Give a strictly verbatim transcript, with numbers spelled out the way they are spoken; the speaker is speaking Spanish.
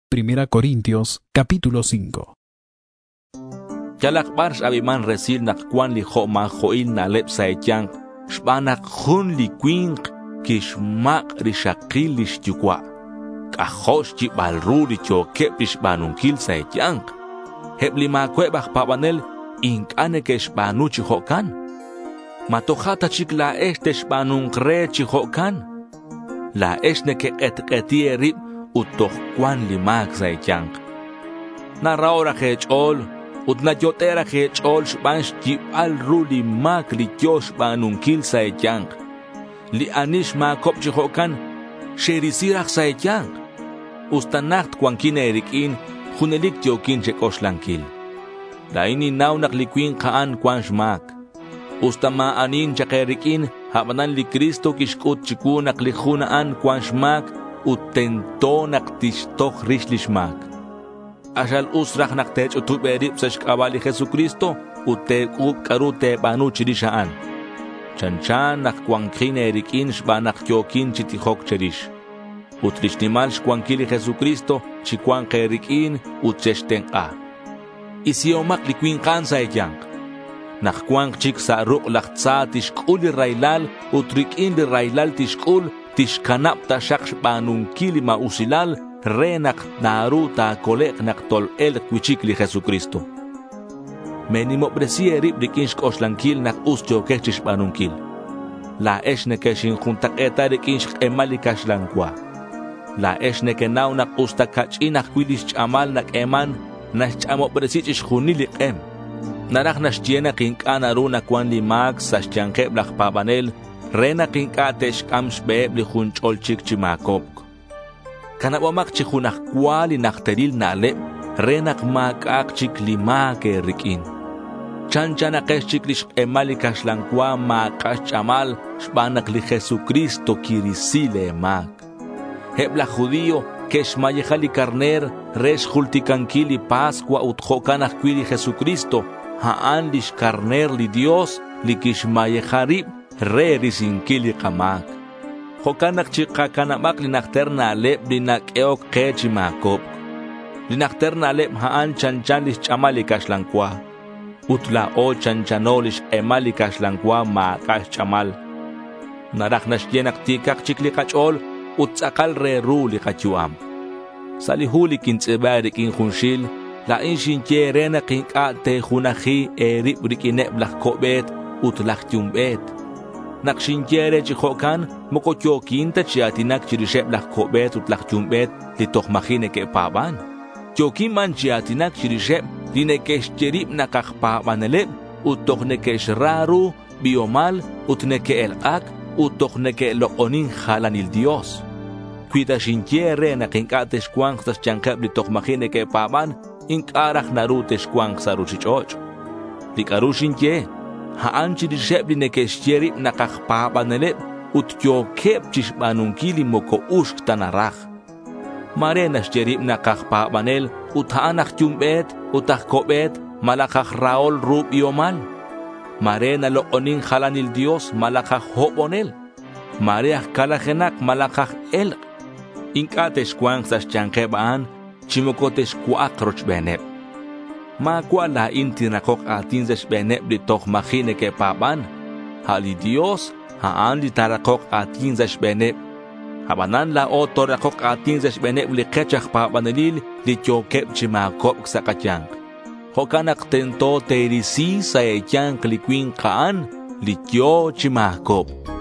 Primera Corintios, capítulo cinco. Yalak bars abiman resil nak kwan li ho ma hoil na lep sa etyang, shbanak hun li kwing kishmak rishakil lishyukwa. Kahosh chi balru li chokep lishbanunkil sa etyang. Heb lima kwebak pabanel inkane ke shbanu chi hokan. Matohata chik la este shbanunk re chi hokan. La esne ke etketi erib utoh kwan limak sa etyang. Na raora hechol, ut na yotera hechol shbansh ki al ruli mak li kyosh banunkil sa etyang. Li anish ma kop chi hokan, sherisirach sa etyang. Ustanacht kwankin erikin, hunelik tiokin chekosh lankil. La ini naunak likwin kaan kwan shmak. Ustama anin chakerikin, habanan li Kristo kishkut chikunak li hunaan kwan shmak, utento naktishtoch rishlishmak. Ashal usrach naktech utuberib sa shkabali Jesucristo, ute uk karute banu chirishaan. Chanchan nakwankhin erikin shbanak kyokin chitihok cherish. Utrishnimal shkwankili Jesucristo, chikwan kerikin utcheshten a. Isiomak likwin kansa ekyang. Nakkwang chik sa ruk laktsa tishkuli railal, utrikin li railal tishkul, tishkanap ta shaksh banunkili mausilal, renak naru ta kolek nak tol el kwichik li Jesucristo. Menimo bresi erib rikin shkoslankil nak us jokech banunkil. La eshne keshin juntak eta rikin shkemali kashlankwa. La eshne ke nau nak usta kachinak kwilish chamal nak eman, nash chamo bresi chishunilik em. Narak nash tiena kinkana runa kwan li mag sa shtiankeb lak pabanel, rena kinkatesh kamshbeeb li junchol chik chimakop. Kanawamak chihunak kwali nakteril nalep, renak makak chik lima ke rikin. Chanchanakesh chik lish emali kashlankwa makash chamal, shbanak li Jesucristo kirisile mak. Hebla judío, kesh mayejali karner, resh jultikankili Pascua utjokanak kwili Jesucristo, haan lish karner li Dios, li kish mayejarib, re risinkili kamak. Hokanak chikakanamak linakterna alep linakeok kechimakop. Linakterna alep haan chanchalish chamali kashlankwa. Utla o chanchanolish emali kashlankwa maakash chamal. Naraknash yenak tikak chikli kachol, utsakal re ruli kachuam. Salihuli kintzebari kinjunshil, la inshinche rena kinkate junaji erib rikineblah kobet, utlak yumbet. Nakshinjere chihokan, mokotyo kinta chiatinak chirisheb lak kobet utlak yumbet, li tohmahine ke paban. Tyokin man chiatinak chirisheb, linekesh cherib nakakpabaneleb, utohnekesh raru, biomal, utneke el ak, utohneke lokonin jalanil Dios. Cuida shinjere nakinkatesh kwang tas chankeb li tohmahine ke paban, inkarach narutesh kwang saruchichoch. Likarushinje, haan chirisheb li nekeshtierib nakakpabaneleb, utkyokeb chishbanunkili moko ushk tanarach. Marenas cherib nakakpabanel, uthanak yumbet, utakobet, malakach raol rub iomal. Marena loonin jalanil Dios, malakach hobonel. Mareach kalajenak, malakach el. Inkatesh kwang sas chankebaan, chimokotesh kuak rochbeneb. Ma kwa la inti nakok atin zesh beneb li toch machine ke paban, hali Dios haan li tarakok atin zesh beneb. Habanan la oto rakok atin zesh beneb li kechach pabanelil li chokep chimakop sa katyang. Hokanak tento terisi sa etyang li kwin kaan li kyo chimakop.